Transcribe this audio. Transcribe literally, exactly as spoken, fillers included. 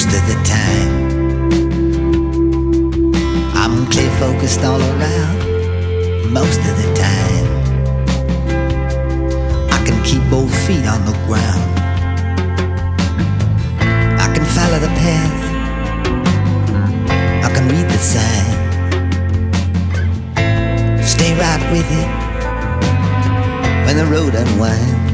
most of the time. I'm clear focused all around most of the time. I can keep both feet on the ground. I can follow the path. I can read the sign. Stay right with it when the road unwinds.